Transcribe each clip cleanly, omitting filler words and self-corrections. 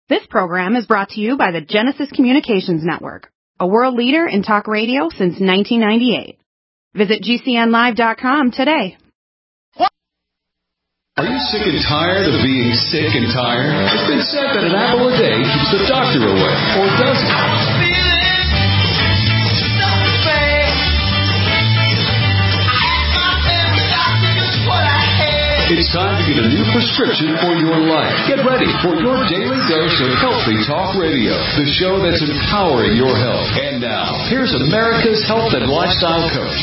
This program is brought to you by the Genesis Communications Network, a world leader in talk radio since 1998. Visit GCNlive.com today. Are you sick and tired of being sick and tired? It's been said that an apple a day keeps the doctor away, or does it? It's time to get a new prescription for your life. Get ready for your daily dose of Healthy Talk Radio, the show that's empowering your health. And now, here's America's health and lifestyle coach.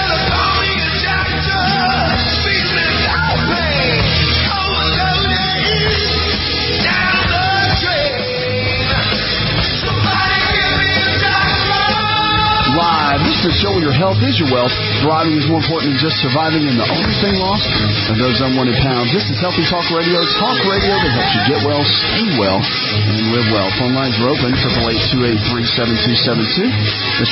Live. This is the show where your health is your wealth. Thriving is more important than just surviving, and the only thing lost are those unwanted pounds. This is Healthy Talk Radio. Talk radio that helps you get well, stay well, and live well. Phone lines are open, 888-283-7272. That's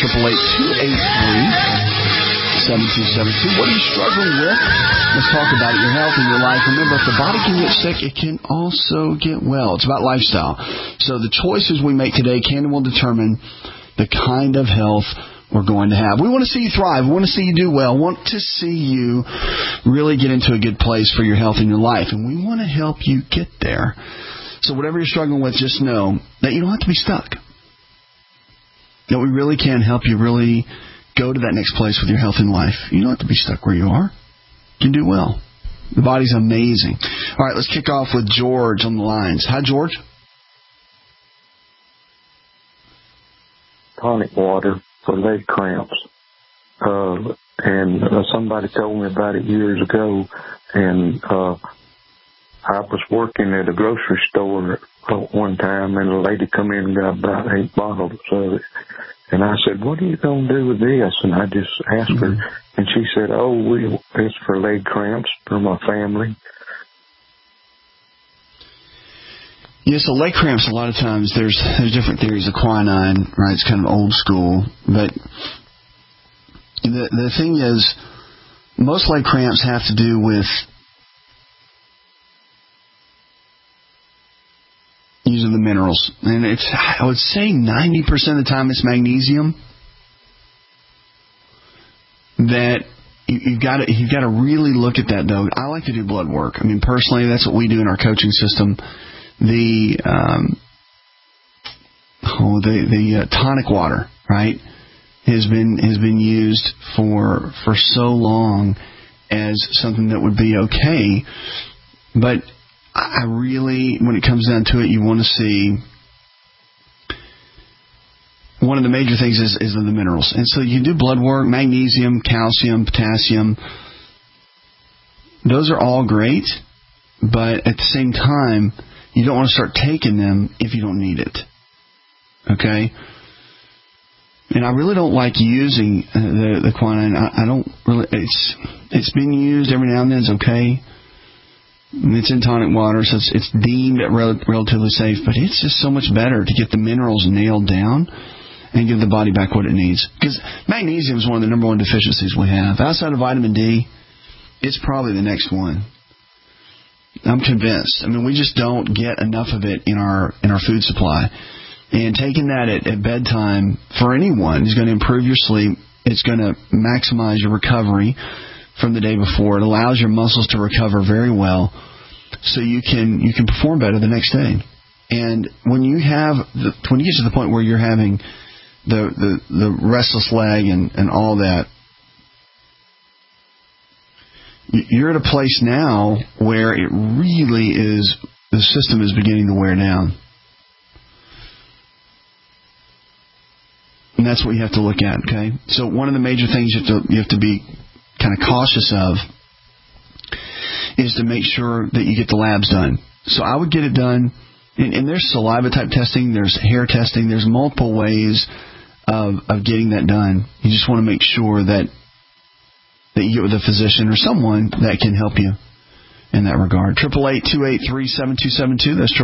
888-283-7272. What are you struggling with? Let's talk about it. Your health and your life. Remember, if the body can get sick, it can also get well. It's about lifestyle. So the choices we make today can and will determine the kind of health we're going to have. We want to see you thrive. We want to see you do well. We want to see you really get into a good place for your health and your life. And we want to help you get there. So whatever you're struggling with, just know that you don't have to be stuck. That we really can help you really go to that next place with your health and life. You don't have to be stuck where you are. You can do well. The body's amazing. All right, let's kick off with George on the lines. Hi, George. Tonic water for leg cramps. And somebody told me about it years ago, and I was working at a grocery store one time, and a lady come in and got about 8 bottles of it. And I said, "What are you going to do with this?" And I just asked her, and she said, it's for leg cramps for my family. Yeah, so leg cramps, a lot of times, there's different theories of quinine, right? It's kind of old school. But the thing is, most leg cramps have to do with using the minerals. And I would say 90% of the time it's magnesium. That you've got to really look at that, though. I like to do blood work. I mean, personally, that's what we do in our coaching system. The tonic water, right, has been used for so long as something that would be okay. But I really, when it comes down to it, you want to see one of the major things is the minerals. And so you do blood work, magnesium, calcium, potassium. Those are all great, but at the same time, you don't want to start taking them if you don't need it. Okay? And I really don't like using the quinine. I don't really. It's been used every now and then. It's okay. It's in tonic water, so it's deemed relatively safe. But it's just so much better to get the minerals nailed down and give the body back what it needs. Because magnesium is one of the number one deficiencies we have. Outside of vitamin D, it's probably the next one. I'm convinced. I mean, we just don't get enough of it in our food supply. And taking that at bedtime for anyone is going to improve your sleep. It's going to maximize your recovery from the day before. It allows your muscles to recover very well, so you can perform better the next day. And when you get to the point where you're having the restless leg and all that, you're at a place now where it really is, the system is beginning to wear down. And that's what you have to look at, okay? So one of the major things you have to be kind of cautious of is to make sure that you get the labs done. So I would get it done, and there's saliva type testing, there's hair testing, there's multiple ways of getting that done. You just want to make sure that you get with a physician or someone that can help you in that regard. 888-283-7272. That's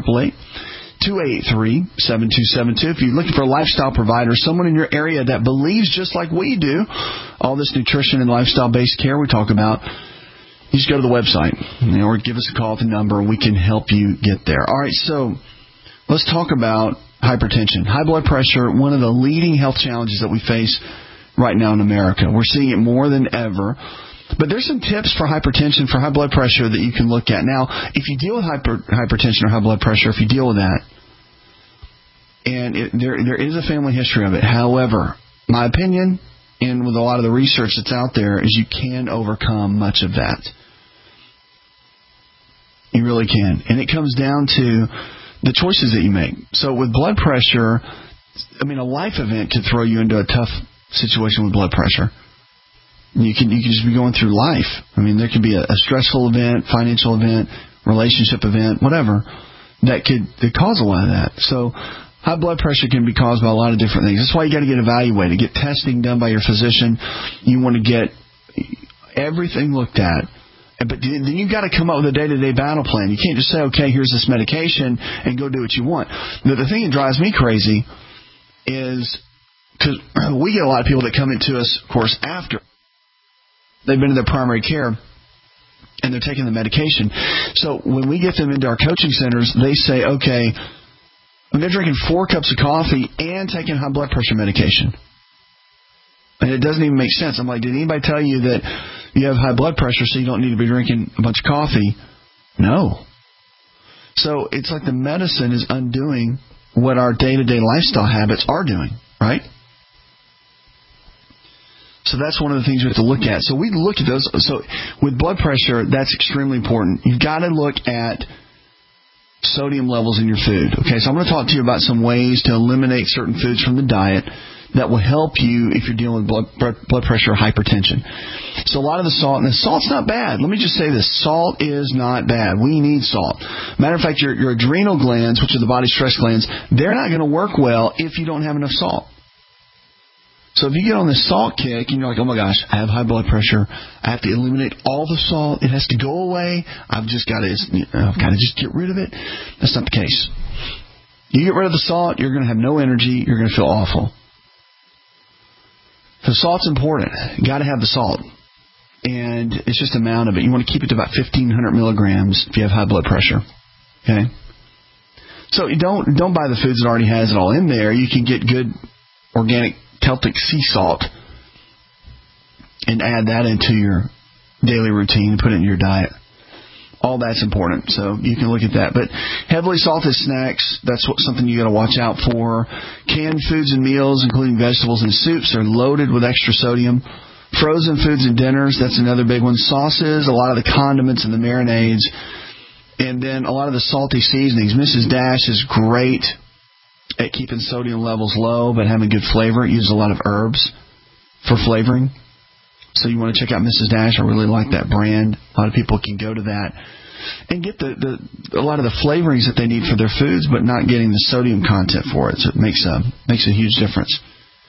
888-283-7272. If you're looking for a lifestyle provider, someone in your area that believes just like we do, all this nutrition and lifestyle-based care we talk about, you just go to the website or give us a call at the number and we can help you get there. All right, so let's talk about hypertension. High blood pressure, one of the leading health challenges that we face right now in America. We're seeing it more than ever. But there's some tips for hypertension, for high blood pressure that you can look at. Now, if you deal with hypertension or high blood pressure, if you deal with that, and there is a family history of it. However, my opinion, and with a lot of the research that's out there, is you can overcome much of that. You really can. And it comes down to the choices that you make. So with blood pressure, I mean, a life event could throw you into a tough situation with blood pressure. You can just be going through life. I mean, there could be a stressful event, financial event, relationship event, whatever, that could cause a lot of that. So high blood pressure can be caused by a lot of different things. That's why you got to get evaluated, get testing done by your physician. You want to get everything looked at. But then you've got to come up with a day-to-day battle plan. You can't just say, okay, here's this medication, and go do what you want. The thing that drives me crazy is because we get a lot of people that come into us, of course, after they've been in their primary care and they're taking the medication. So when we get them into our coaching centers, they say, okay, they're drinking 4 cups of coffee and taking high blood pressure medication. And it doesn't even make sense. I'm like, did anybody tell you that you have high blood pressure so you don't need to be drinking a bunch of coffee? No. So it's like the medicine is undoing what our day-to-day lifestyle habits are doing, right? So that's one of the things we have to look at. So we look at those. So with blood pressure, that's extremely important. You've got to look at sodium levels in your food. Okay, so I'm going to talk to you about some ways to eliminate certain foods from the diet that will help you if you're dealing with blood pressure or hypertension. So a lot of the salt, and the salt's not bad. Let me just say this. Salt is not bad. We need salt. Matter of fact, your adrenal glands, which are the body's stress glands, they're not going to work well if you don't have enough salt. So if you get on this salt kick and you're like, oh my gosh, I have high blood pressure, I have to eliminate all the salt, it has to go away, I've got to just get rid of it. That's not the case. You get rid of the salt, you're going to have no energy, you're going to feel awful. So salt's important. You got to have the salt. And it's just the amount of it. You want to keep it to about 1,500 milligrams if you have high blood pressure. Okay? So you don't buy the foods that already has it all in there. You can get good organic Celtic sea salt and add that into your daily routine and put it in your diet. All that's important, so you can look at that. But heavily salted snacks, that's something you got to watch out for. Canned foods and meals, including vegetables and soups, are loaded with extra sodium. Frozen foods and dinners, that's another big one. Sauces, a lot of the condiments and the marinades. And then a lot of the salty seasonings. Mrs. Dash is great at keeping sodium levels low but having good flavor. It uses a lot of herbs for flavoring. So you want to check out Mrs. Dash. I really like that brand. A lot of people can go to that and get a lot of the flavorings that they need for their foods, but not getting the sodium content for it. So it makes a huge difference.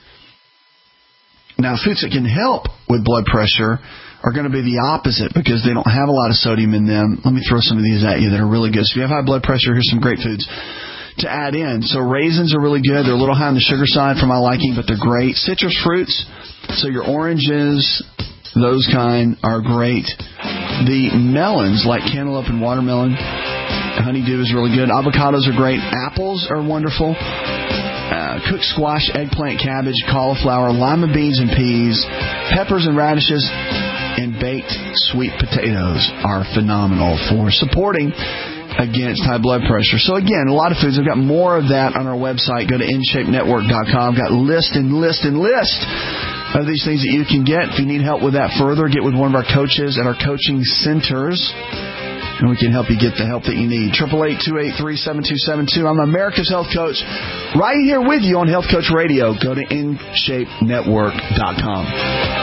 Now, foods that can help with blood pressure are going to be the opposite because they don't have a lot of sodium in them. Let me throw some of these at you that are really good. So if you have high blood pressure, here's some great foods to add in. So raisins are really good. They're a little high on the sugar side for my liking, but they're great. Citrus fruits, so your oranges, those kind, are great. The melons, like cantaloupe and watermelon, honeydew is really good. Avocados are great. Apples are wonderful. Cooked squash, eggplant, cabbage, cauliflower, lima beans and peas, peppers and radishes, and baked sweet potatoes are phenomenal for supporting against high blood pressure. So again, a lot of foods. I've got more of that on our website. Go to InShapeNetwork.com. I've got list of these things that you can get. If you need help with that further, get with one of our coaches at our coaching centers, and we can help you get the help that you need. 888-283-7272. I'm America's Health Coach, right here with you on Health Coach Radio. Go to InShapeNetwork.com.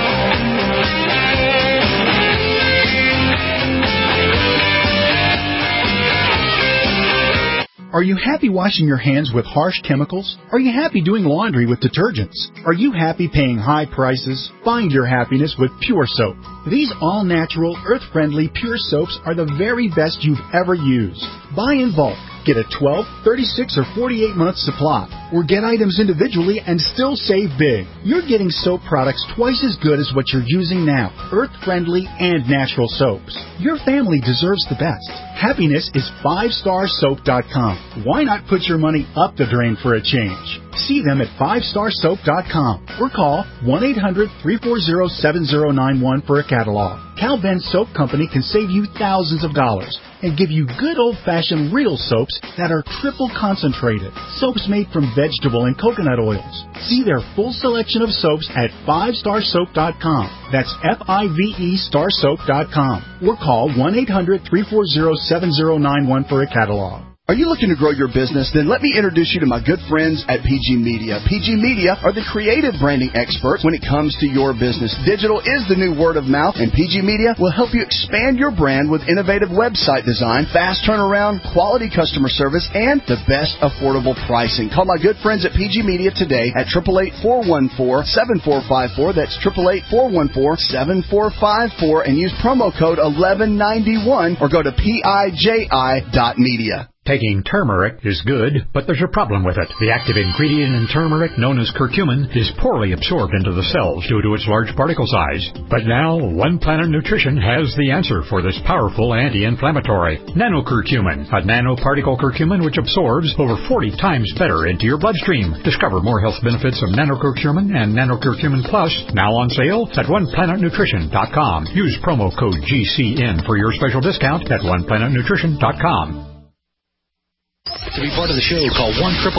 Are you happy washing your hands with harsh chemicals? Are you happy doing laundry with detergents? Are you happy paying high prices? Find your happiness with Pure Soap. These all-natural, earth-friendly Pure Soaps are the very best you've ever used. Buy in bulk. Get a 12, 36, or 48-month supply, or get items individually and still save big. You're getting soap products twice as good as what you're using now, earth-friendly and natural soaps. Your family deserves the best. Happiness is 5starsoap.com. Why not put your money up the drain for a change? See them at 5starsoap.com or call 1-800-340-7091 for a catalog. Cal Ben Soap Company can save you thousands of dollars and give you good old-fashioned real soaps that are triple concentrated. Soaps made from vegetable and coconut oils. See their full selection of soaps at 5starsoap.com. That's F-I-V-E starsoap.com. Or call 1-800-340-7091 for a catalog. Are you looking to grow your business? Then let me introduce you to my good friends at PG Media. PG Media are the creative branding experts when it comes to your business. Digital is the new word of mouth, and PG Media will help you expand your brand with innovative website design, fast turnaround, quality customer service, and the best affordable pricing. Call my good friends at PG Media today at 888-414-7454. That's 888-414-7454, and use promo code 1191 or go to PIJI.media. Taking turmeric is good, but there's a problem with it. The active ingredient in turmeric, known as curcumin, is poorly absorbed into the cells due to its large particle size. But now, One Planet Nutrition has the answer for this powerful anti-inflammatory. Nanocurcumin, a nanoparticle curcumin which absorbs over 40 times better into your bloodstream. Discover more health benefits of nanocurcumin and nanocurcumin plus, now on sale at OnePlanetNutrition.com. Use promo code GCN for your special discount at OnePlanetNutrition.com. To be part of the show, call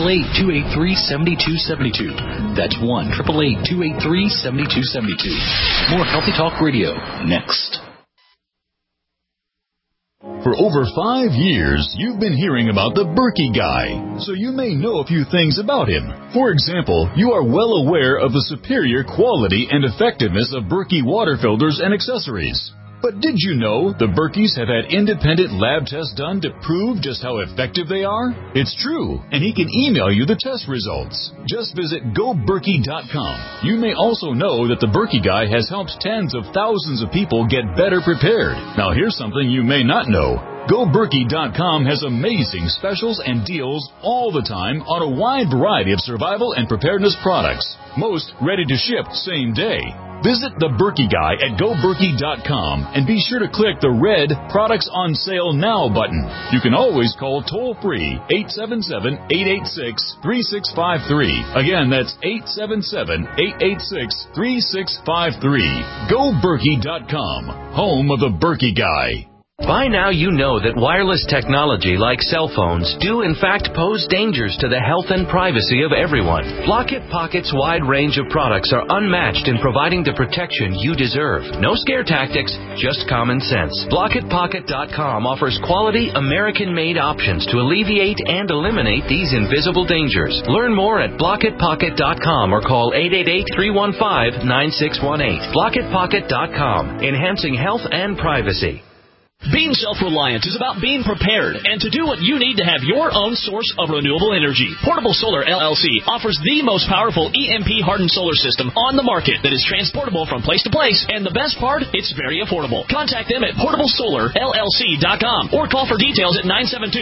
1-888-283-7272. That's 1-888-283-7272. More Healthy Talk Radio next. For over 5 years, you've been hearing about the Berkey Guy, so you may know a few things about him. For example, you are well aware of the superior quality and effectiveness of Berkey water filters and accessories. But did you know the Berkeys have had independent lab tests done to prove just how effective they are? It's true, and he can email you the test results. Just visit GoBerkey.com. You may also know that the Berkey Guy has helped tens of thousands of people get better prepared. Now here's something you may not know. GoBerkey.com has amazing specials and deals all the time on a wide variety of survival and preparedness products. Most ready to ship same day. Visit the Berkey Guy at GoBerkey.com and be sure to click the red Products on Sale Now button. You can always call toll-free 877-886-3653. Again, that's 877-886-3653. GoBerkey.com, home of the Berkey Guy. By now you know that wireless technology like cell phones do in fact pose dangers to the health and privacy of everyone. Block-It Pocket's wide range of products are unmatched in providing the protection you deserve. No scare tactics, just common sense. BlockItPocket.com offers quality American-made options to alleviate and eliminate these invisible dangers. Learn more at BlockItPocket.com or call 888-315-9618. BlockItPocket.com, enhancing health and privacy. Being self-reliant is about being prepared and to do what you need to have your own source of renewable energy. Portable Solar LLC offers the most powerful EMP-hardened solar system on the market that is transportable from place to place, and the best part, it's very affordable. Contact them at PortableSolarLLC.com or call for details at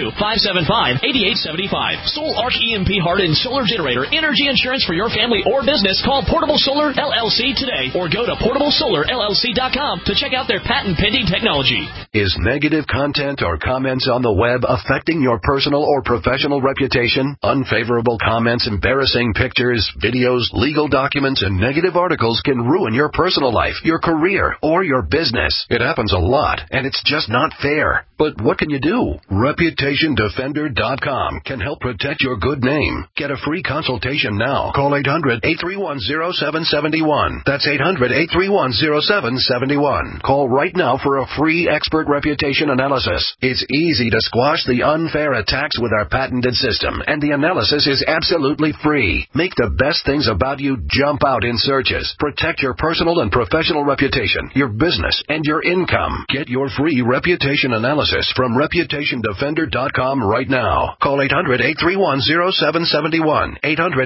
972-575-8875. Soul Arc EMP-hardened solar generator energy insurance for your family or business. Call Portable Solar LLC today or go to PortableSolarLLC.com to check out their patent-pending technology. Is negative content or comments on the web affecting your personal or professional reputation? Unfavorable comments, embarrassing pictures, videos, legal documents, and negative articles can ruin your personal life, your career, or your business. It happens a lot, and it's just not fair. But what can you do? ReputationDefender.com can help protect your good name. Get a free consultation now. Call 800-831-0771. That's 800-831-0771. Call right now for a free expert reputation analysis. It's easy to squash the unfair attacks with our patented system, and the analysis is absolutely free. Make the best things about you jump out in searches. Protect your personal and professional reputation, your business, and your income. Get your free reputation analysis from ReputationDefender.com right now. Call 800-831-0771.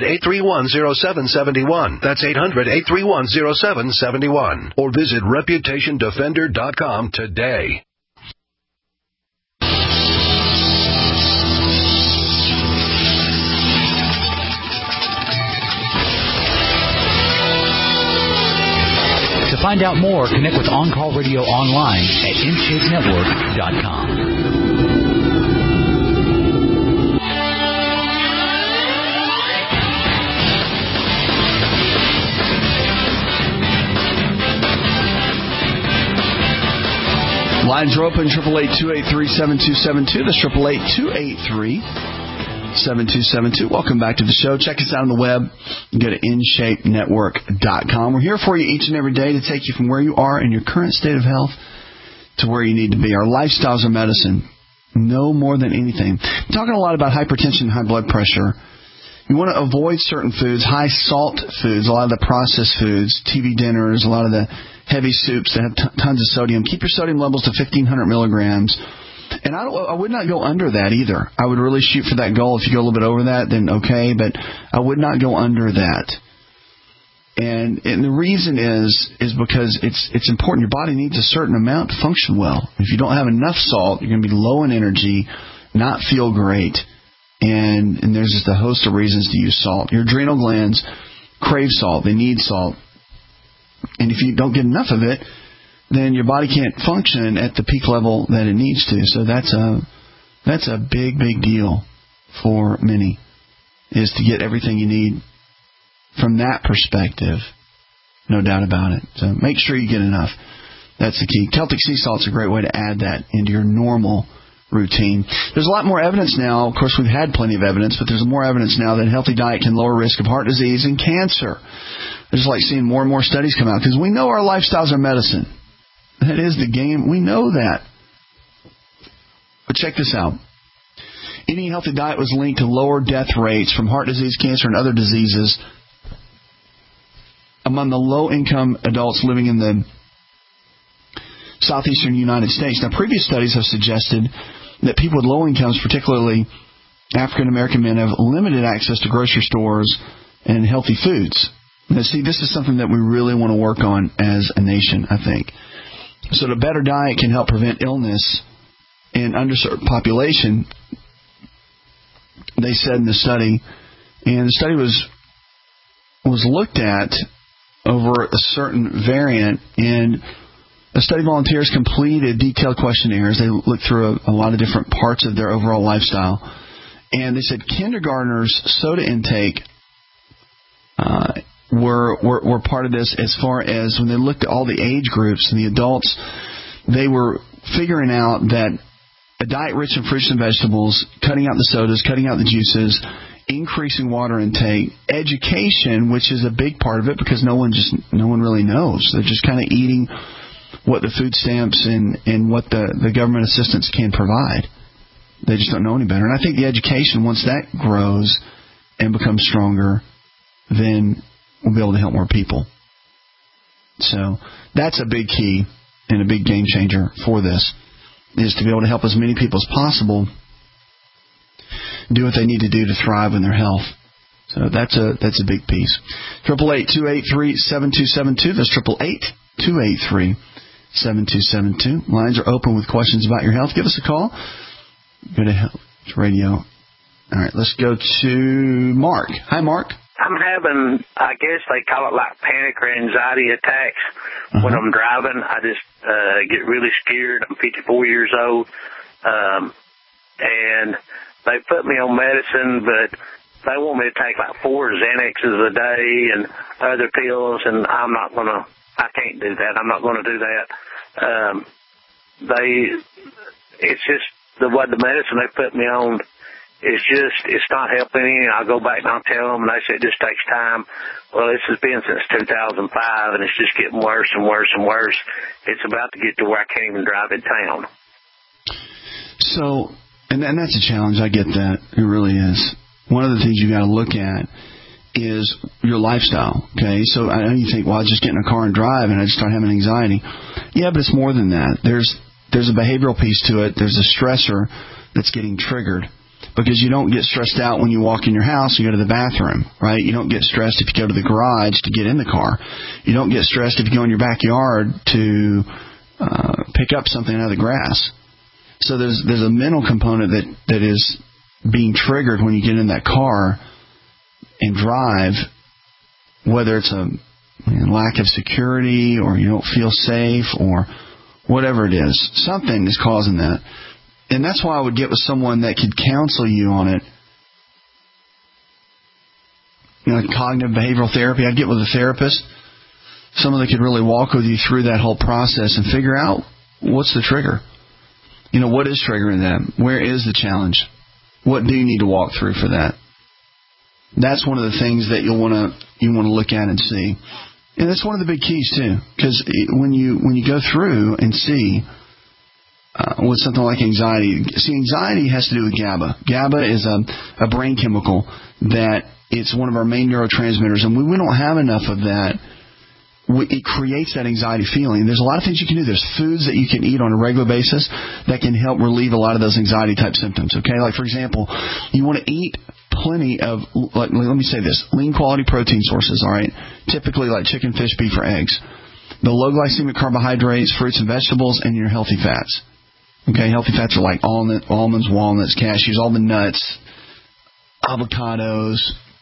800-831-0771. That's 800-831-0771. Or visit ReputationDefender.com today. find out more, connect with On-Call Radio online at InShapeNetwork.com. Lines are open, 888-283-7272. That's 888-283-7272. Welcome back to the show. Check us out on the web. Go to InShapeNetwork.com. We're here for you each and every day to take you from where you are in your current state of health to where you need to be. Our lifestyles are medicine, no more than anything. We're talking a lot about hypertension and high blood pressure. You want to avoid certain foods, high salt foods, a lot of the processed foods, TV dinners, a lot of the heavy soups that have tons of sodium. Keep your sodium levels to 1,500 milligrams. And I would not go under that either. I would really shoot for that goal. If you go a little bit over that, then okay, but I would not go under that. And the reason is because it's important. Your body needs a certain amount to function well. If you don't have enough salt, you're going to be low in energy, not feel great. And there's just a host of reasons to use salt. Your adrenal glands crave salt. They need salt. And if you don't get enough of it, then your body can't function at the peak level that it needs to. So that's a big, big deal for many, is to get everything you need from that perspective. No doubt about it. So make sure you get enough. That's the key. Celtic sea salt's a great way to add that into your normal routine. There's a lot more evidence now. Of course, we've had plenty of evidence, but there's more evidence now that a healthy diet can lower risk of heart disease and cancer. I just like seeing more and more studies come out because we know our lifestyles are medicine. That is the game. We know that. But check this out. Eating a healthy diet was linked to lower death rates from heart disease, cancer, and other diseases among the low-income adults living in the southeastern United States. Now, previous studies have suggested that people with low incomes, particularly African-American men, have limited access to grocery stores and healthy foods. Now, see, this is something that we really want to work on as a nation, I think. So the better diet can help prevent illness in underserved population, they said in the study. And the study was looked at over a certain variant, and the study volunteers completed detailed questionnaires. They looked through a lot of different parts of their overall lifestyle. And they said kindergartners' soda intake were part of this, as far as when they looked at all the age groups and the adults, they were figuring out that a diet rich in fruits and vegetables, cutting out the sodas, cutting out the juices, increasing water intake, education, which is a big part of it because no one really knows. They're just kind of eating what the food stamps and what the government assistance can provide. They just don't know any better. And I think the education, once that grows and becomes stronger, then we'll be able to help more people. So that's a big key and a big game changer for this, is to be able to help as many people as possible do what they need to do to thrive in their health. So that's a big piece. 888-283-7272. That's 888-283-7272. Lines are open with questions about your health. Give us a call. Go to Health Radio. All right, let's go to Mark. Hi, Mark. I'm having, I guess they call it like panic or anxiety attacks when I'm driving. I just get really scared. I'm 54 years old, and they put me on medicine, but they want me to take like 4 Xanaxes a day and other pills, and I can't do that. I'm not going to do that. It's just the medicine they put me on. It's not helping any. I'll go back and I'll tell them, and they say it just takes time. Well, this has been since 2005, and it's just getting worse and worse and worse. It's about to get to where I can't even drive in town. So, and that's a challenge. I get that. It really is. One of the things you got to look at is your lifestyle. Okay, so I know you think, well, I just get in a car and drive, and I just start having anxiety. Yeah, but it's more than that. There's a behavioral piece to it. There's a stressor that's getting triggered. Because you don't get stressed out when you walk in your house and you go to the bathroom, right? You don't get stressed if you go to the garage to get in the car. You don't get stressed if you go in your backyard to pick up something out of the grass. So there's a mental component that is being triggered when you get in that car and drive, whether it's a lack of security, or you don't feel safe, or whatever it is. Something is causing that. And that's why I would get with someone that could counsel you on it. Like cognitive behavioral therapy, I'd get with a therapist, someone that could really walk with you through that whole process and figure out what's the trigger. What is triggering them? Where is the challenge? What do you need to walk through for that? That's one of the things that you want to look at and see. And that's one of the big keys too, because when you go through and see with something like anxiety, anxiety has to do with GABA. GABA is a brain chemical that it's one of our main neurotransmitters, and when we don't have enough of that, it creates that anxiety feeling. There's a lot of things you can do. There's foods that you can eat on a regular basis that can help relieve a lot of those anxiety type symptoms. Okay, like for example, you want to eat plenty of, let me say this, lean quality protein sources, all right? Typically like chicken, fish, beef, or eggs. The low glycemic carbohydrates, fruits and vegetables, and your healthy fats. Okay, healthy fats are like almonds, walnuts, cashews, all the nuts, avocados.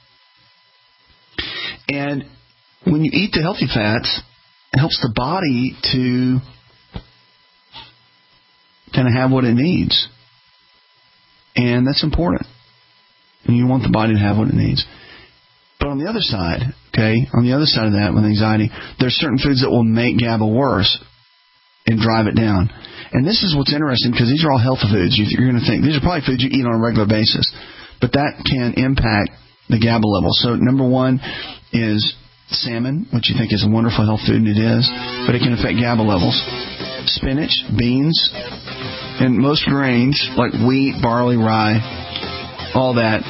And when you eat the healthy fats, it helps the body to kind of have what it needs. And that's important. And you want the body to have what it needs. But on the other side, on the other side of that with anxiety, there's certain foods that will make GABA worse and drive it down. And this is what's interesting, because these are all health foods. You're going to think these are probably foods you eat on a regular basis. But that can impact the GABA level. So number one is salmon, which you think is a wonderful health food, and it is, but it can affect GABA levels. Spinach, beans, and most grains like wheat, barley, rye, all that's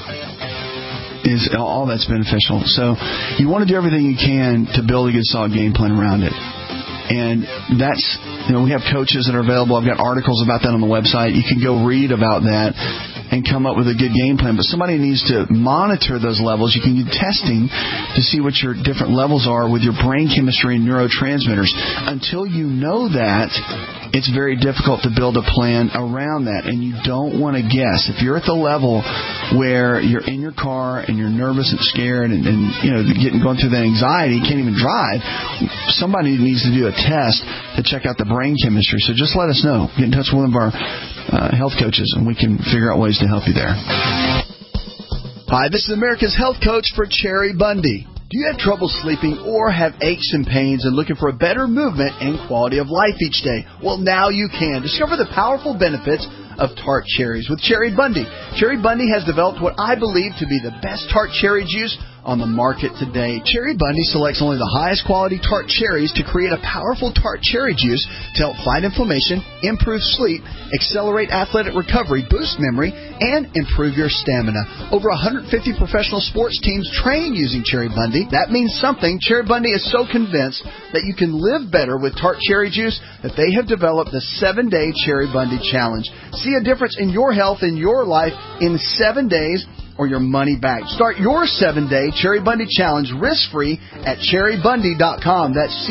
beneficial. So you want to do everything you can to build a good solid game plan around it. And that's, we have coaches that are available. I've got articles about that on the website. You can go read about that and come up with a good game plan. But somebody needs to monitor those levels. You can do testing to see what your different levels are with your brain chemistry and neurotransmitters. Until you know that, it's very difficult to build a plan around that. And you don't want to guess. If you're at the level where you're in your car and you're nervous and scared and going through that anxiety, can't even drive, somebody needs to do a test to check out the brain chemistry. So just let us know. Get in touch with one of our health coaches, and we can figure out ways to help you there. Hi, this is America's Health Coach for Cherry Bundy. Do you have trouble sleeping or have aches and pains and looking for a better movement and quality of life each day? Well, now you can. Discover the powerful benefits of tart cherries with Cherry Bundy. Cherry Bundy has developed what I believe to be the best tart cherry juice on the market today. Cherry Bundy selects only the highest quality tart cherries to create a powerful tart cherry juice to help fight inflammation, improve sleep, accelerate athletic recovery, boost memory, and improve your stamina. Over 150 professional sports teams train using Cherry Bundy. That means something. Cherry Bundy is so convinced that you can live better with tart cherry juice that they have developed the 7-Day Cherry Bundy Challenge. See a difference in your health and your life in 7 days, or your money back. Start your 7-Day Cherry Bundy Challenge risk-free at cherrybundy.com. That's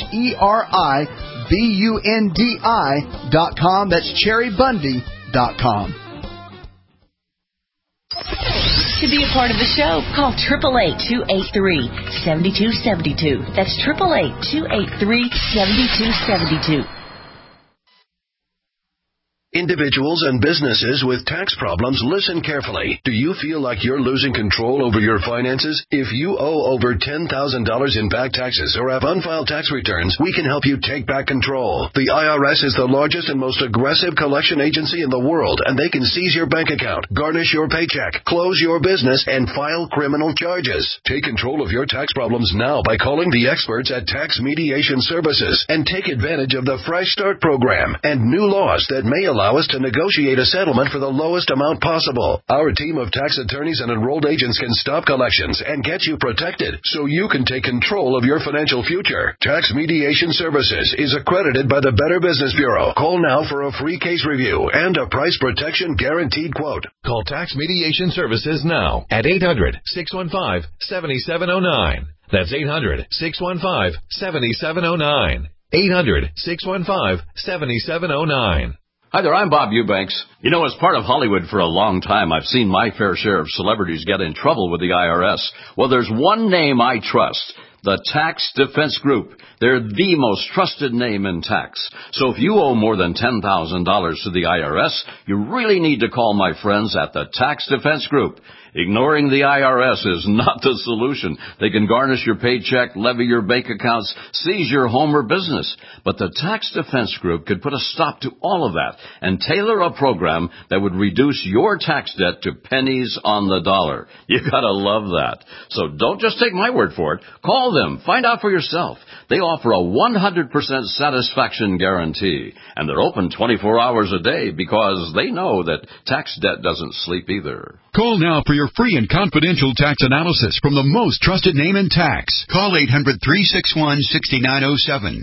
CHERIBUNDI.com. That's cherrybundy.com. To be a part of the show, call 888-283-7272. That's 888-283-7272. Individuals and businesses with tax problems, listen carefully. Do you feel like you're losing control over your finances? If you owe over $10,000 in back taxes or have unfiled tax returns, we can help you take back control. The IRS is the largest and most aggressive collection agency in the world, and they can seize your bank account, garnish your paycheck, close your business, and file criminal charges. Take control of your tax problems now by calling the experts at Tax Mediation Services and take advantage of the Fresh Start program and new laws that may allow us to negotiate a settlement for the lowest amount possible. Our team of tax attorneys and enrolled agents can stop collections and get you protected so you can take control of your financial future. Tax Mediation Services is accredited by the Better Business Bureau. Call now for a free case review and a price protection guaranteed quote. Call Tax Mediation Services now at 800-615-7709. That's 800-615-7709. 800-615-7709. Hi there, I'm Bob Eubanks. You know, as part of Hollywood for a long time, I've seen my fair share of celebrities get in trouble with the IRS. Well, there's one name I trust. The Tax Defense Group. They're the most trusted name in tax. So if you owe more than $10,000 to the IRS, you really need to call my friends at the Tax Defense Group. Ignoring the IRS is not the solution. They can garnish your paycheck, levy your bank accounts, seize your home or business. But the Tax Defense Group could put a stop to all of that and tailor a program that would reduce your tax debt to pennies on the dollar. You gotta love that. So don't just take my word for it. Call them. Find out for yourself. They offer a 100% satisfaction guarantee. And they're open 24 hours a day because they know that tax debt doesn't sleep either. Call now for your free and confidential tax analysis from the most trusted name in tax. Call 800-361-6907.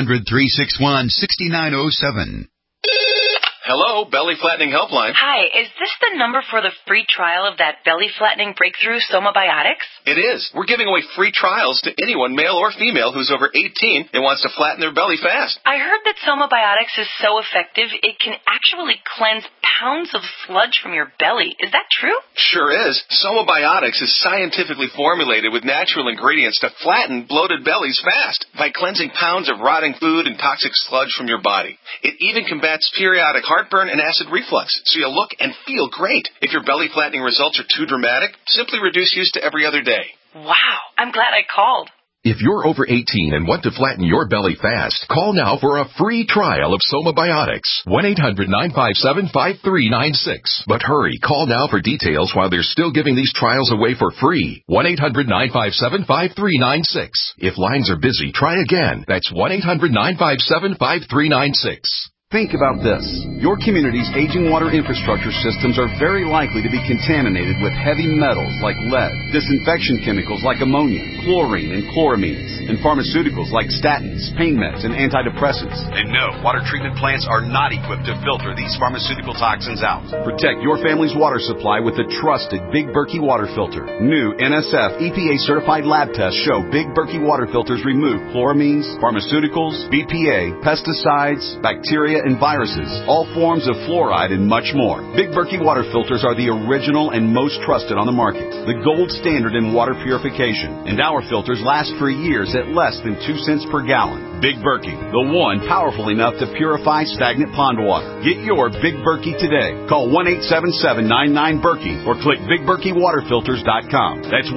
800-361-6907. Hello, Belly Flattening Helpline. Hi, is this the number for the free trial of that belly flattening breakthrough Somabiotics? It is. We're giving away free trials to anyone, male or female, who's over 18 and wants to flatten their belly fast. I heard that Somabiotics is so effective it can actually cleanse pounds of sludge from your belly. Is that true? Sure is. Somabiotics is scientifically formulated with natural ingredients to flatten bloated bellies fast by cleansing pounds of rotting food and toxic sludge from your body. It even combats periodic heartburn and acid reflux, so you'll look and feel great. If your belly flattening results are too dramatic, simply reduce use to every other day. Wow, I'm glad I called. If you're over 18 and want to flatten your belly fast, call now for a free trial of Somabiotics. 1-800-957-5396. But hurry, call now for details while they're still giving these trials away for free. 1-800-957-5396. If lines are busy, try again. That's 1-800-957-5396. Think about this. Your community's aging water infrastructure systems are very likely to be contaminated with heavy metals like lead, disinfection chemicals like ammonia, chlorine and chloramines, and pharmaceuticals like statins, pain meds, and antidepressants. And no, water treatment plants are not equipped to filter these pharmaceutical toxins out. Protect your family's water supply with the trusted Big Berkey water filter. New NSF EPA-certified lab tests show Big Berkey water filters remove chloramines, pharmaceuticals, BPA, pesticides, bacteria, and viruses, all forms of fluoride, and much more. Big Berkey water filters are the original and most trusted on the market, the gold standard in water purification, and our filters last for years at less than 2 cents per gallon. Big Berkey, the one powerful enough to purify stagnant pond water. Get your Big Berkey today. Call 1-877-99-BERKEY or click BigBerkeyWaterFilters.com. That's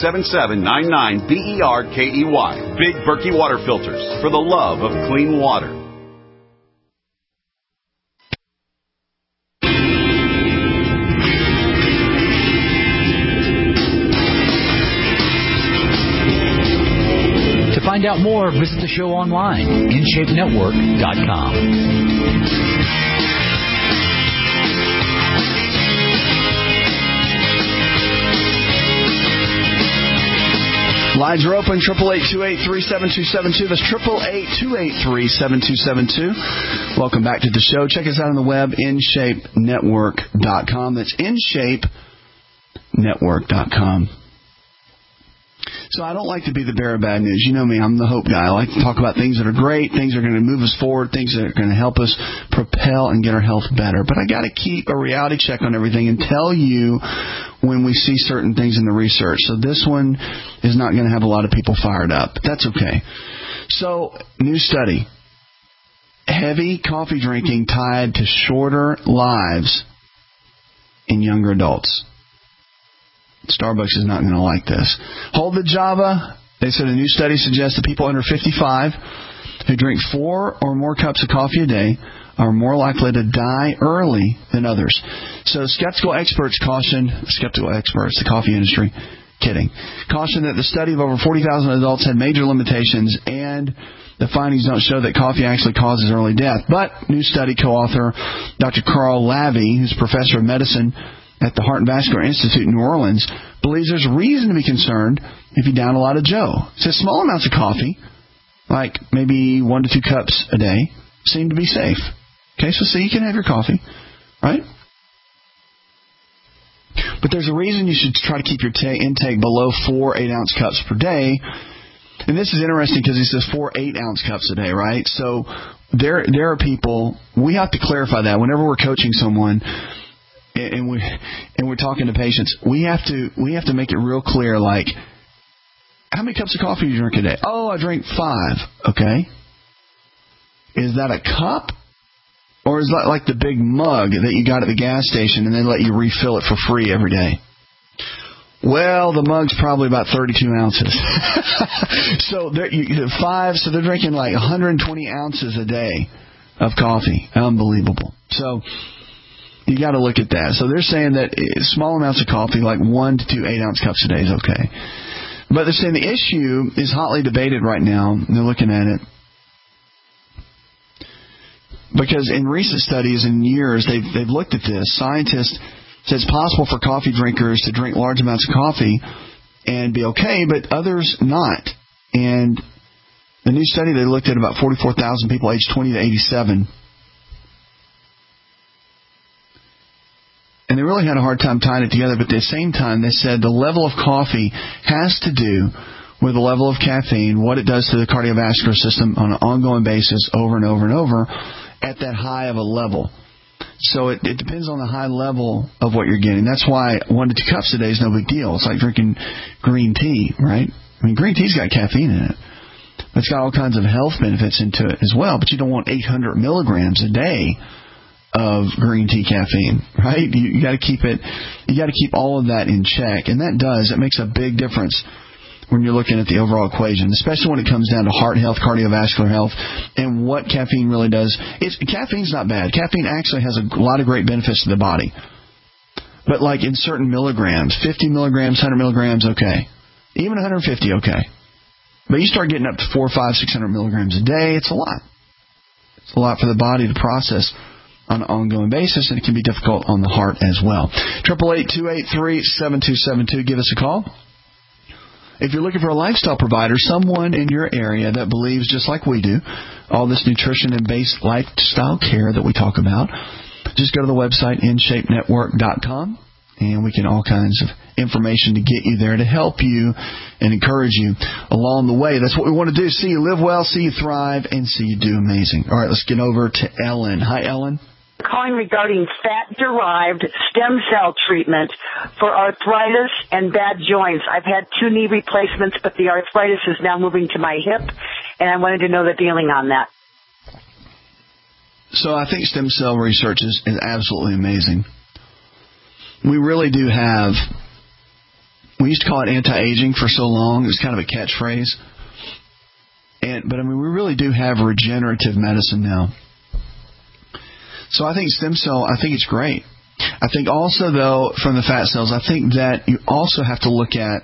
1-877-99-BERKEY. Big Berkey Water Filters, for the love of clean water. To find out more, visit the show online, InShapeNetwork.com. Lines are open, 888-283-7272. That's 888-283-7272. Welcome back to the show. Check us out on the web, InShapeNetwork.com. That's InShapeNetwork.com. So I don't like to be the bearer of bad news. You know me, I'm the hope guy. I like to talk about things that are great, things that are going to move us forward, things that are going to help us propel and get our health better. But I got to keep a reality check on everything and tell you when we see certain things in the research. So this one is not going to have a lot of people fired up. But that's okay. So, new study. Heavy coffee drinking tied to shorter lives in younger adults. Starbucks is not going to like this. Hold the Java. They said a new study suggests that people under 55 who drink 4 or more cups of coffee a day are more likely to die early than others. So skeptical experts, the coffee industry, caution that the study of over 40,000 adults had major limitations and the findings don't show that coffee actually causes early death. But new study co-author Dr. Carl Lavie, who's professor of medicine at the Heart and Vascular Institute in New Orleans, believes there's reason to be concerned if you down a lot of Joe. Says small amounts of coffee, like maybe 1 to 2 cups a day, seem to be safe. Okay, so you can have your coffee, right? But there's a reason you should try to keep your intake below 4 8-ounce cups per day. And this is interesting because he says 4 8-ounce cups a day, right? So there are people, we have to clarify that whenever we're coaching someone and we're talking to patients, we have to make it real clear, like, How many cups of coffee do you drink a day? Oh, I drink 5. Okay. Is that a cup? Or is that like the big mug that you got at the gas station and they let you refill it for free every day? Well, the mug's probably about 32 ounces. So they're 5, so they're drinking like 120 ounces a day of coffee. Unbelievable. So you got to look at that. So they're saying that small amounts of coffee, like 1 to 2 8-ounce cups a day is okay. But they're saying the issue is hotly debated right now. They're looking at it. Because in recent studies and years, they've looked at this. Scientists say it's possible for coffee drinkers to drink large amounts of coffee and be okay, but others not. And the new study, they looked at about 44,000 people aged 20 to 87. And they really had a hard time tying it together, but at the same time, they said the level of coffee has to do with the level of caffeine, what it does to the cardiovascular system on an ongoing basis over and over and over at that high of a level. So it depends on the high level of what you're getting. That's why 1 to 2 cups a day is no big deal. It's like drinking green tea, right? I mean, green tea's got caffeine in it. It's got all kinds of health benefits into it as well, but you don't want 800 milligrams a day of green tea caffeine, right? You got to keep it. You got to keep all of that in check, and it makes a big difference when you're looking at the overall equation, especially when it comes down to heart health, cardiovascular health, and what caffeine really does. Caffeine's not bad. Caffeine actually has a lot of great benefits to the body. But like in certain milligrams, 50 milligrams, 100 milligrams, okay. Even 150, okay. But you start getting up to 400, 500, 600 milligrams a day, it's a lot. It's a lot for the body to process on an ongoing basis, and it can be difficult on the heart as well. 888-283-7272. Give us a call. If you're looking for a lifestyle provider, someone in your area that believes, just like we do, all this nutrition and based lifestyle care that we talk about, just go to the website, InShapeNetwork.com, and we can all kinds of information to get you there to help you and encourage you along the way. That's what we want to do. See you live well, see you thrive, and see you do amazing. All right, let's get over to Ellen. Hi, Ellen. Calling regarding fat-derived stem cell treatment for arthritis and bad joints. I've had 2 knee replacements, but the arthritis is now moving to my hip, and I wanted to know the dealing on that. So I think stem cell research is absolutely amazing. We really do have, we used to call it anti-aging for so long. It's kind of a catchphrase. But I mean, we really do have regenerative medicine now. So I think stem cell, I think it's great. I think also, though, from the fat cells, I think that you also have to look at,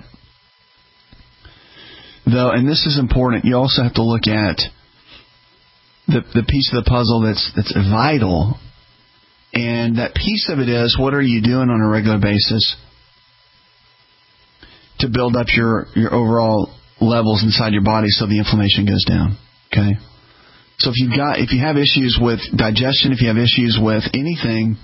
though, and this is important, you also have to look at the piece of the puzzle that's vital. And that piece of it is, what are you doing on a regular basis to build up your overall levels inside your body so the inflammation goes down, okay? So if you have issues with digestion, if you have issues with anything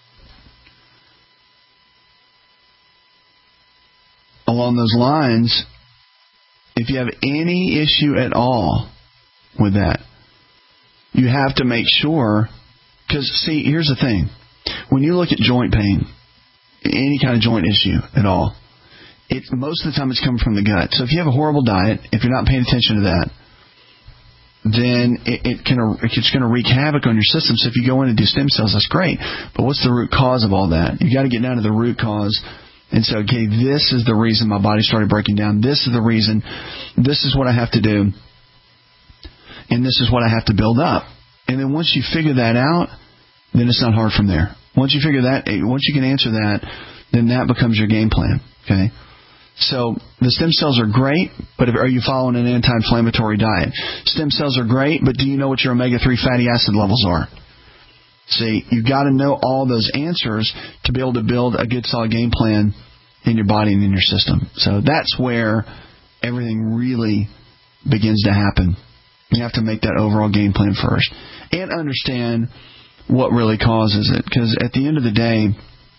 along those lines, if you have any issue at all with that, you have to make sure, because see, here's the thing. When you look at joint pain, any kind of joint issue at all, most of the time it's coming from the gut. So if you have a horrible diet, if you're not paying attention to that, then it's going to wreak havoc on your system. So if you go in and do stem cells, that's great. But what's the root cause of all that? You got to get down to the root cause and say, okay, this is the reason my body started breaking down. This is the reason. This is what I have to do. And this is what I have to build up. And then once you figure that out, then it's not hard from there. Once you can answer that, then that becomes your game plan. Okay? So the stem cells are great, but are you following an anti-inflammatory diet? Stem cells are great, but do you know what your omega-3 fatty acid levels are? See, you've got to know all those answers to be able to build a good solid game plan in your body and in your system. So that's where everything really begins to happen. You have to make that overall game plan first and understand what really causes it. Because at the end of the day,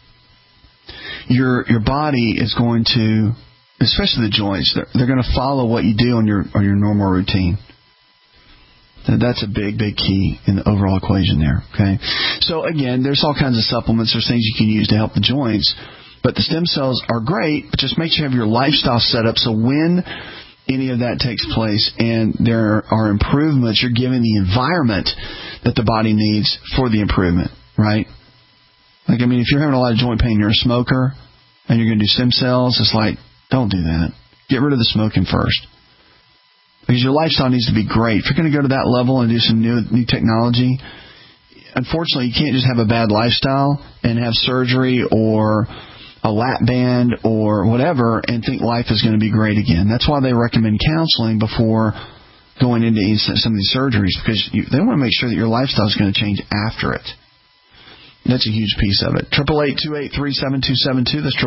your body is going to, especially the joints, they're going to follow what you do on your normal routine. That's a big, big key in the overall equation there. Okay. So again, there's all kinds of supplements. There's things you can use to help the joints. But the stem cells are great, but just make sure you have your lifestyle set up so when any of that takes place and there are improvements, you're giving the environment that the body needs for the improvement, right? Like, I mean, if you're having a lot of joint pain, you're a smoker, and you're going to do stem cells, it's like, don't do that. Get rid of the smoking first. Because your lifestyle needs to be great. If you're going to go to that level and do some new technology, unfortunately, you can't just have a bad lifestyle and have surgery or a lap band or whatever and think life is going to be great again. That's why they recommend counseling before going into some of these surgeries, because they want to make sure that your lifestyle is going to change after it. That's a huge piece of it. 888-283-7272. That's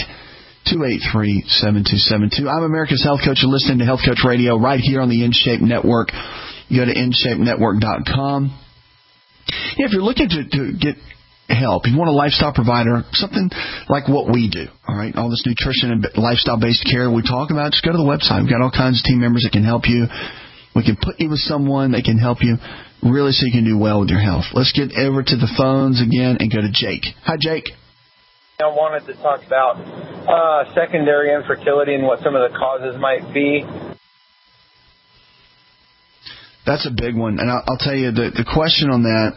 888-283-7272. I'm America's Health Coach. You're listening to Health Coach Radio right here on the InShape Network. You go to InShapeNetwork.com. Yeah, if you're looking to get help, if you want a lifestyle provider, something like what we do, all right, all this nutrition and lifestyle-based care we talk about, just go to the website. We've got all kinds of team members that can help you. We can put you with someone that can help you really so you can do well with your health. Let's get over to the phones again and go to Jake. Hi, Jake. I wanted to talk about secondary infertility and what some of the causes might be. That's a big one. And I'll tell you, the question on that,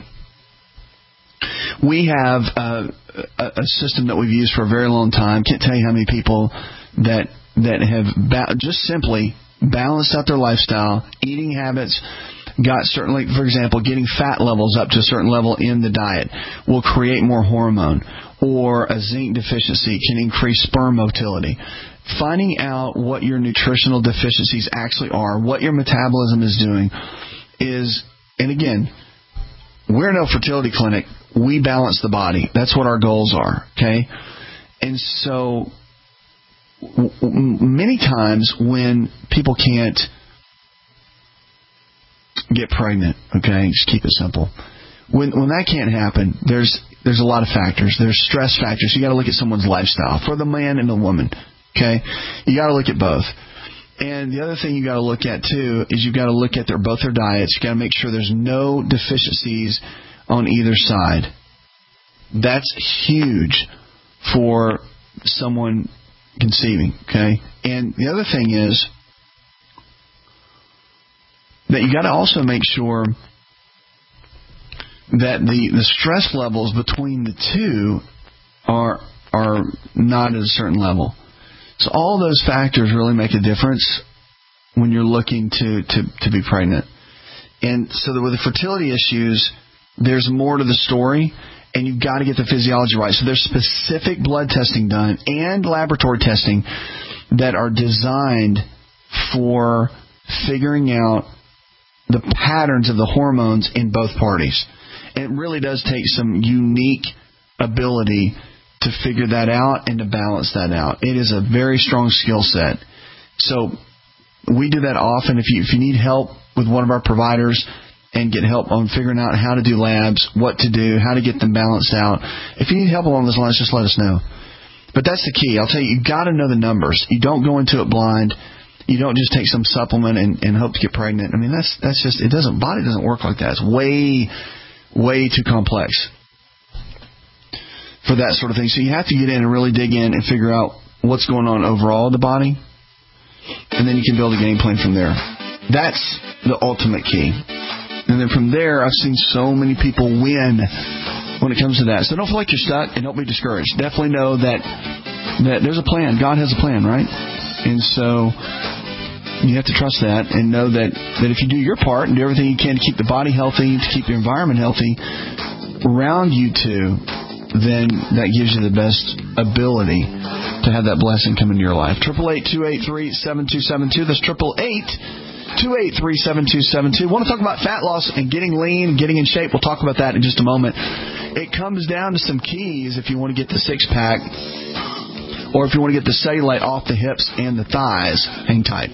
we have a system that we've used for a very long time. Can't tell you how many people that have just simply balanced out their lifestyle, eating habits, got certainly, for example, getting fat levels up to a certain level in the diet will create more hormone, or a zinc deficiency can increase sperm motility. Finding out what your nutritional deficiencies actually are, what your metabolism is doing is, and again, we're no fertility clinic. We balance the body. That's what our goals are, okay? And so many times when people can't get pregnant, okay, just keep it simple. When that can't happen, there's a lot of factors. There's stress factors. You got to look at someone's lifestyle for the man and the woman, okay? You got to look at both. And the other thing you got to look at too is you got to look at both their diets. You got to make sure there's no deficiencies on either side. That's huge for someone conceiving, okay? And the other thing is that you got to also make sure that the stress levels between the two are not at a certain level. So all those factors really make a difference when you're looking to be pregnant. And so with the fertility issues, there's more to the story, and you've got to get the physiology right. So there's specific blood testing done and laboratory testing that are designed for figuring out the patterns of the hormones in both parties. And it really does take some unique ability to figure that out and to balance that out. It is a very strong skill set. So we do that often. If you need help with one of our providers and get help on figuring out how to do labs, what to do, how to get them balanced out, if you need help along those lines, just let us know. But that's the key. I'll tell you, you've got to know the numbers. You don't go into it blind. You don't just take some supplement and hope to get pregnant. I mean, that's just, body doesn't work like that. It's way too complex for that sort of thing. So you have to get in and really dig in and figure out what's going on overall in the body, and then you can build a game plan from there. That's the ultimate key. And then from there, I've seen so many people win when it comes to that. So don't feel like you're stuck and don't be discouraged. Definitely know that there's a plan. God has a plan, right? And so you have to trust that and know that if you do your part and do everything you can to keep the body healthy, to keep your environment healthy around you two, then that gives you the best ability to have that blessing come into your life. 888-283-7272. That's 888-283-7272. Want to talk about fat loss and getting lean, getting in shape? We'll talk about that in just a moment. It comes down to some keys if you want to get the six-pack or if you want to get the cellulite off the hips and the thighs. Hang tight.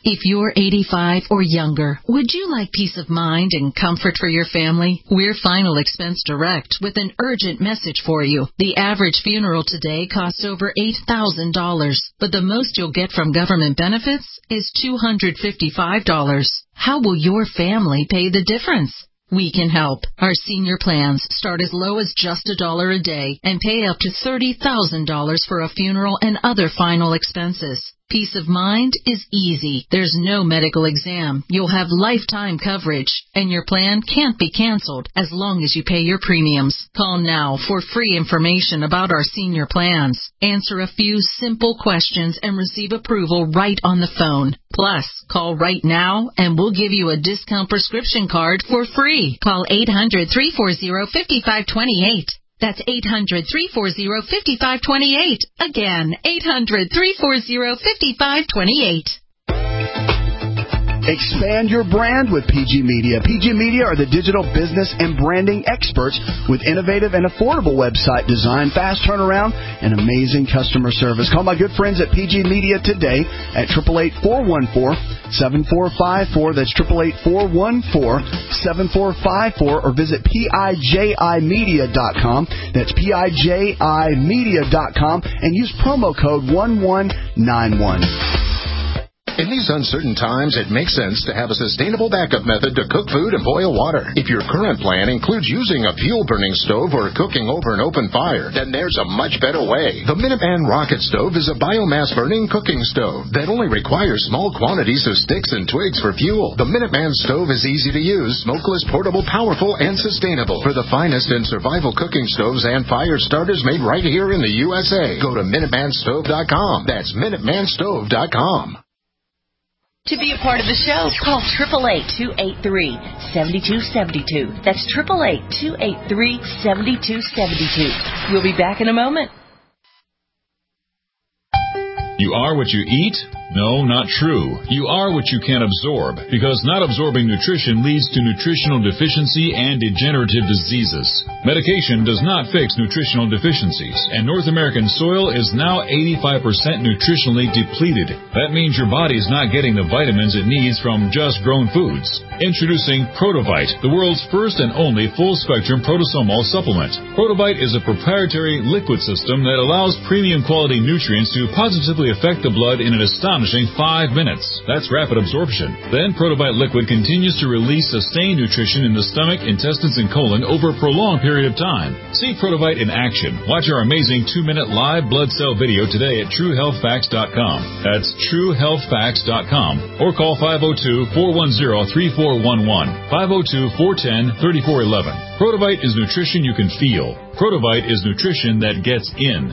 If you're 85 or younger, would you like peace of mind and comfort for your family? We're Final Expense Direct with an urgent message for you. The average funeral today costs over $8,000, but the most you'll get from government benefits is $255. How will your family pay the difference? We can help. Our senior plans start as low as just $1 a day and pay up to $30,000 for a funeral and other final expenses. Peace of mind is easy. There's no medical exam. You'll have lifetime coverage, and your plan can't be canceled as long as you pay your premiums. Call now for free information about our senior plans. Answer a few simple questions and receive approval right on the phone. Plus, call right now and we'll give you a discount prescription card for free. Call 800-340-5528. That's 800-340-5528. Again, 800-340-5528. Expand your brand with PG Media. PG Media are the digital business and branding experts with innovative and affordable website design, fast turnaround, and amazing customer service. Call my good friends at PG Media today at 888-414-7454. That's 888-414-7454, or visit PIJImedia.com. That's PIJImedia.com, and use promo code 1191. In these uncertain times, it makes sense to have a sustainable backup method to cook food and boil water. If your current plan includes using a fuel-burning stove or cooking over an open fire, then there's a much better way. The Minuteman Rocket Stove is a biomass-burning cooking stove that only requires small quantities of sticks and twigs for fuel. The Minuteman Stove is easy to use, smokeless, portable, powerful, and sustainable. For the finest in survival cooking stoves and fire starters made right here in the USA, go to MinutemanStove.com. That's MinutemanStove.com. To be a part of the show, call 888-283-7272. That's 888-283-7272. We'll be back in a moment. You are what you eat? No, not true. You are what you can absorb, because not absorbing nutrition leads to nutritional deficiency and degenerative diseases. Medication does not fix nutritional deficiencies, and North American soil is now 85% nutritionally depleted. That means your body is not getting the vitamins it needs from just grown foods. Introducing Protovite, the world's first and only full-spectrum protosomal supplement. Protovite is a proprietary liquid system that allows premium quality nutrients to positively affect the blood in an astonishing 5 minutes. That's rapid absorption. Then Protovite liquid continues to release sustained nutrition in the stomach, intestines, and colon over a prolonged period of time. See Protovite in action. Watch our amazing 2-minute live blood cell video today at TrueHealthFacts.com. That's TrueHealthFacts.com. Or call 502-410-3411. 502-410-3411. Protovite is nutrition you can feel. Protovite is nutrition that gets in.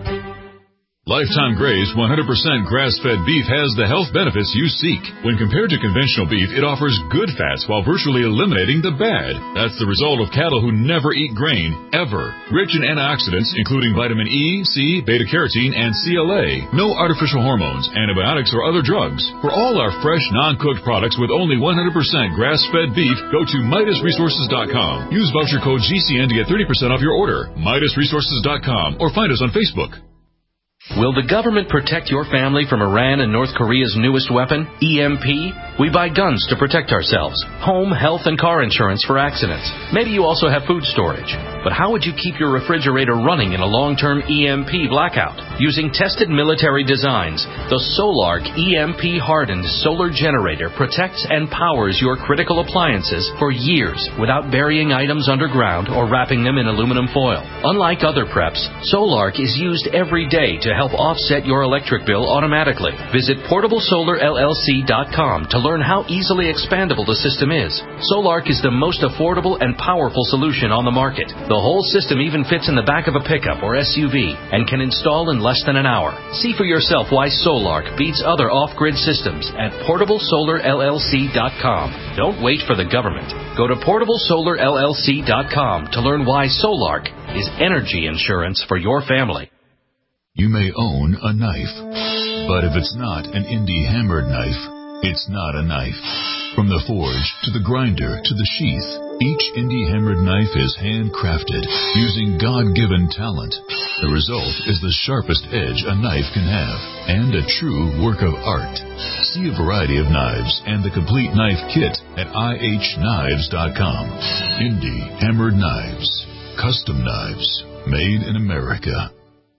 Lifetime Graze 100% grass-fed beef has the health benefits you seek. When compared to conventional beef, it offers good fats while virtually eliminating the bad. That's the result of cattle who never eat grain, ever. Rich in antioxidants, including vitamin E, C, beta-carotene, and CLA. No artificial hormones, antibiotics, or other drugs. For all our fresh, non-cooked products with only 100% grass-fed beef, go to MidasResources.com. Use voucher code GCN to get 30% off your order. MidasResources.com, or find us on Facebook. Will the government protect your family from Iran and North Korea's newest weapon, EMP? We buy guns to protect ourselves, home, health, and car insurance for accidents. Maybe you also have food storage. But how would you keep your refrigerator running in a long-term EMP blackout? Using tested military designs, the Solark EMP-hardened solar generator protects and powers your critical appliances for years without burying items underground or wrapping them in aluminum foil. Unlike other preps, Solark is used every day to help offset your electric bill automatically. Visit PortableSolarLLC.com to learn how easily expandable the system is. Solark is the most affordable and powerful solution on the market. The whole system even fits in the back of a pickup or SUV and can install in less than an hour. See for yourself why Solark beats other off-grid systems at PortableSolarLLC.com. Don't wait for the government. Go to PortableSolarLLC.com to learn why Solark is energy insurance for your family. You may own a knife, but if it's not an indie hammered knife, it's not a knife. From the forge to the grinder to the sheath, each indie hammered knife is handcrafted using God-given talent. The result is the sharpest edge a knife can have and a true work of art. See a variety of knives and the complete knife kit at ihknives.com. Indie Hammered Knives. Custom knives made in America.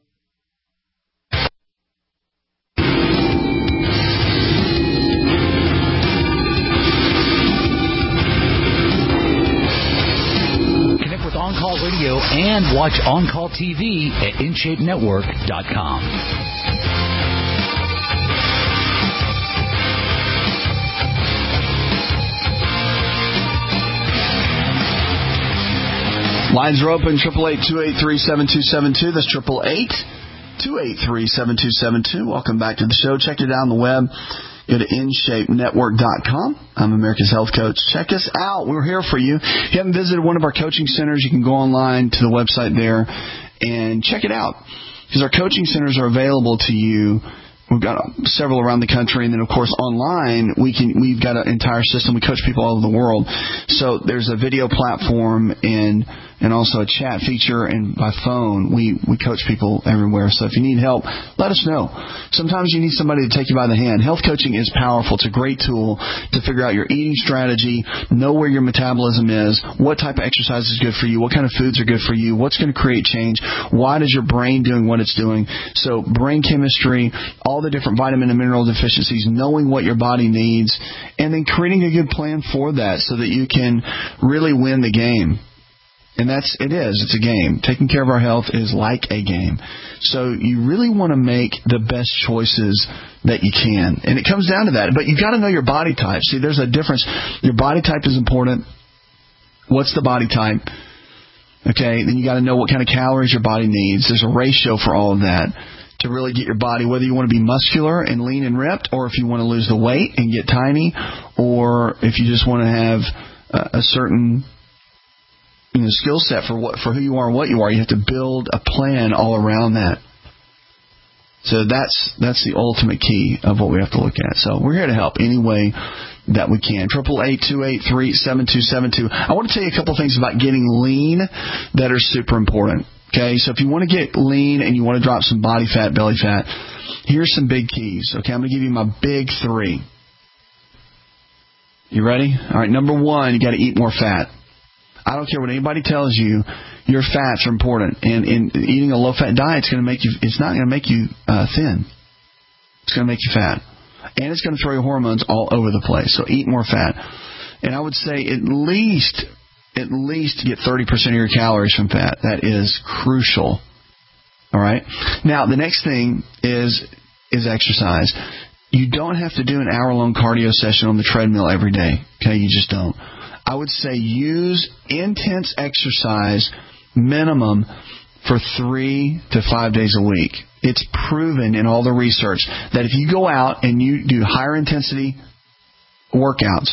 Connect with On Call Radio and watch On Call TV at InShapeNetwork.com. Lines are open, 888-283-7272. That's 888-283-7272. Welcome back to the show. Check it out on the web. Go to InShapeNetwork.com. I'm America's Health Coach. Check us out. We're here for you. If you haven't visited one of our coaching centers, you can go online to the website there and check it out. Because our coaching centers are available to you. We've got several around the country, and then, of course, online, we've got an entire system. We coach people all over the world. So there's a video platform and also a chat feature, and by phone, we coach people everywhere. So if you need help, let us know. Sometimes you need somebody to take you by the hand. Health coaching is powerful. It's a great tool to figure out your eating strategy, know where your metabolism is, what type of exercise is good for you, what kind of foods are good for you, what's going to create change, why does your brain doing what it's doing. So brain chemistry, all the different vitamin and mineral deficiencies, knowing what your body needs, and then creating a good plan for that so that you can really win the game. And it's a game. Taking care of our health is like a game. So you really want to make the best choices that you can. And it comes down to that. But you've got to know your body type. See, there's a difference. Your body type is important. What's the body type? Okay, then you got to know what kind of calories your body needs. There's a ratio for all of that to really get your body, whether you want to be muscular and lean and ripped, or if you want to lose the weight and get tiny, or if you just want to have a certain skill set for who you are and what you are. You have to build a plan all around that. So that's the ultimate key of what we have to look at. So we're here to help any way that we can. 888-283-7272. I want to tell you a couple things about getting lean that are super important. Okay, so if you want to get lean and you want to drop some body fat, belly fat, here's some big keys. Okay, I'm going to give you my big three. You ready? All right, number one, you got to eat more fat. I don't care what anybody tells you, your fats are important. And eating a low-fat diet it's not going to make you thin. It's going to make you fat. And it's going to throw your hormones all over the place. So eat more fat. And I would say at least get 30% of your calories from fat. That is crucial. All right? Now, the next thing is exercise. You don't have to do an hour-long cardio session on the treadmill every day. Okay? You just don't. I would say use intense exercise minimum for 3 to 5 days a week. It's proven in all the research that if you go out and you do higher intensity workouts,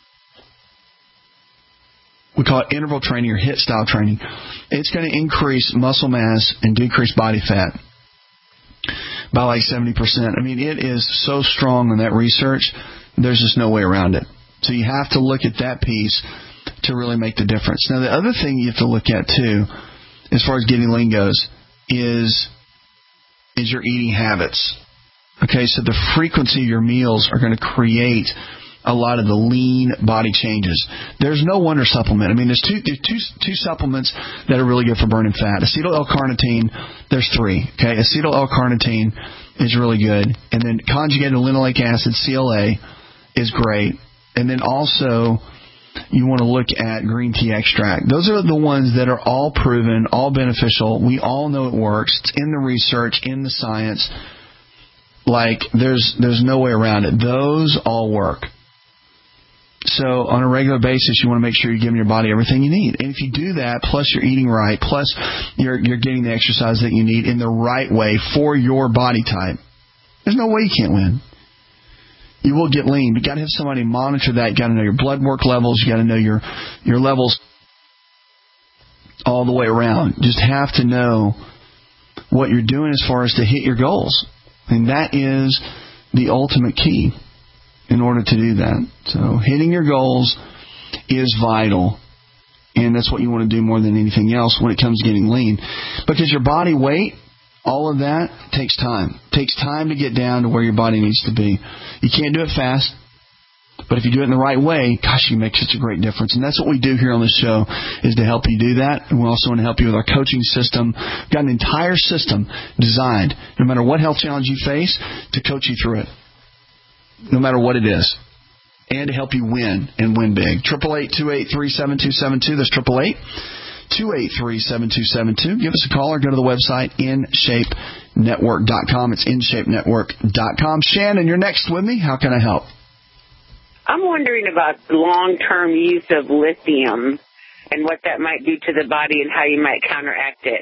we call it interval training or HIIT style training, it's going to increase muscle mass and decrease body fat by like 70%. I mean, it is so strong in that research, there's just no way around it. So you have to look at that piece to really make the difference. Now, the other thing you have to look at, too, as far as getting lean goes, is your eating habits. Okay, so the frequency of your meals are going to create a lot of the lean body changes. There's no wonder supplement. I mean, there's two supplements that are really good for burning fat. Acetyl L-carnitine, there's three. Okay, acetyl L-carnitine is really good. And then conjugated linoleic acid, CLA, is great. And then also, you want to look at green tea extract. Those are the ones that are all proven, all beneficial. We all know it works. It's in the research, in the science. Like, there's no way around it. Those all work. So on a regular basis, you want to make sure you're giving your body everything you need. And if you do that, plus you're eating right, plus you're getting the exercise that you need in the right way for your body type, there's no way you can't win. You will get lean. You've got to have somebody monitor that. You've got to know your blood work levels. You've got to know your levels all the way around. You just have to know what you're doing as far as to hit your goals. And that is the ultimate key in order to do that. So hitting your goals is vital. And that's what you want to do more than anything else when it comes to getting lean. Because your body weight all of that takes time. It takes time to get down to where your body needs to be. You can't do it fast. But if you do it in the right way, gosh, you make such a great difference. And that's what we do here on the show, is to help you do that. And we also want to help you with our coaching system. We've got an entire system designed, no matter what health challenge you face, to coach you through it, no matter what it is, and to help you win and win big. 888-283-7272. That's 888-283-7272. Give us a call or go to the website, InShapeNetwork.com. It's InShapeNetwork.com. Shannon, you're next with me. How can I help? I'm wondering about the long-term use of lithium and what that might do to the body and how you might counteract it.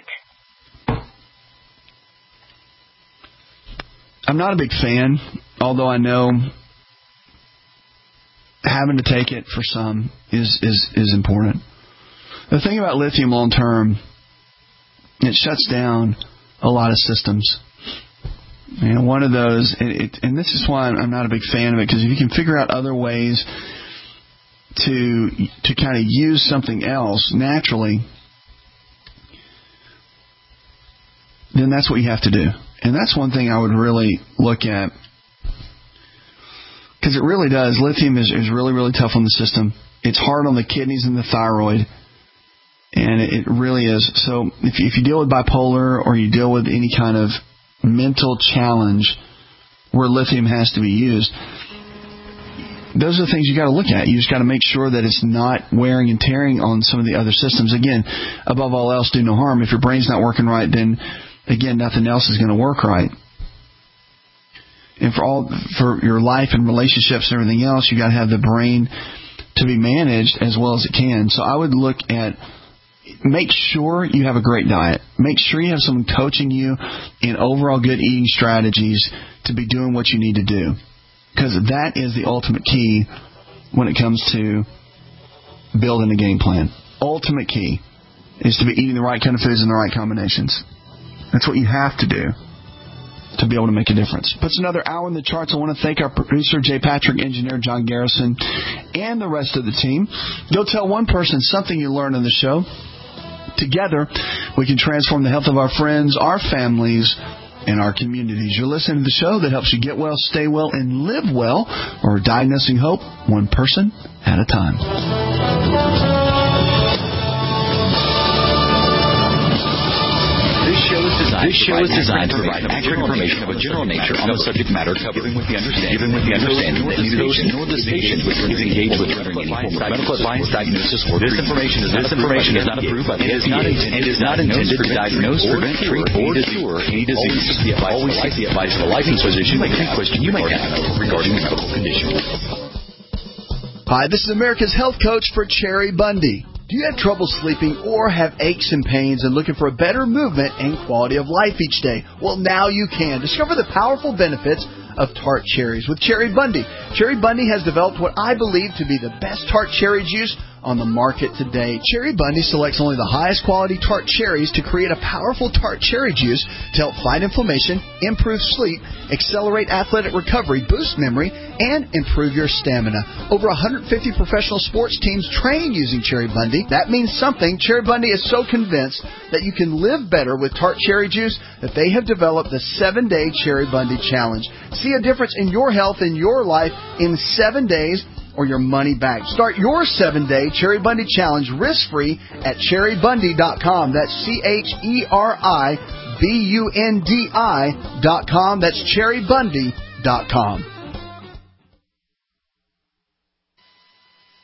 I'm not a big fan, although I know having to take it for some is important. The thing about lithium long-term, it shuts down a lot of systems. And one of those, and this is why I'm not a big fan of it, because if you can figure out other ways to kind of use something else naturally, then that's what you have to do. And that's one thing I would really look at, because it really does. Lithium is really, really tough on the system. It's hard on the kidneys and the thyroid, and it really is. So if you deal with bipolar or you deal with any kind of mental challenge where lithium has to be used, those are the things you got to look at. You just got to make sure that it's not wearing and tearing on some of the other systems. Again, above all else, do no harm. If your brain's not working right, then again, nothing else is going to work right. And for your life and relationships and everything else, you got to have the brain to be managed as well as it can. So I would look at, make sure you have a great diet. Make sure you have someone coaching you in overall good eating strategies to be doing what you need to do. Because that is the ultimate key when it comes to building a game plan. Ultimate key is to be eating the right kind of foods in the right combinations. That's what you have to do to be able to make a difference. Puts another hour in the charts. I want to thank our producer, Jay Patrick, engineer John Garrison, and the rest of the team. Go tell one person something you learned on the show. Together, we can transform the health of our friends, our families, and our communities. You're listening to the show that helps you get well, stay well, and live well, or diagnosing hope one person at a time. This show is designed to provide accurate information of a general nature on the subject matter covered, given with the understanding that neither the station nor the station is engaged with rendering any form of medical advice, diagnosis, or treatment. This information is not approved by the FDA and is not intended to diagnose, prevent, treat, or cure any disease. Always seek the advice of a licensed physician with any question you may have regarding a medical condition. Hi, this is America's Health Coach for Cherry Bundy. Do you have trouble sleeping or have aches and pains and looking for a better movement and quality of life each day? Well, now you can. Discover the powerful benefits of tart cherries with Cherry Bundy. Cherry Bundy has developed what I believe to be the best tart cherry juice on the market today. Cherry Bundy selects only the highest quality tart cherries to create a powerful tart cherry juice to help fight inflammation, improve sleep, accelerate athletic recovery, boost memory, and improve your stamina. Over 150 professional sports teams train using Cherry Bundy. That means something. Cherry Bundy is so convinced that you can live better with tart cherry juice that they have developed the 7-Day Cherry Bundy Challenge. See a difference in your health and your life in 7 days, or your money back. Start your 7-Day Cherry Bundy Challenge risk-free at cherrybundy.com. That's CherryBundi.com. That's cherrybundy.com.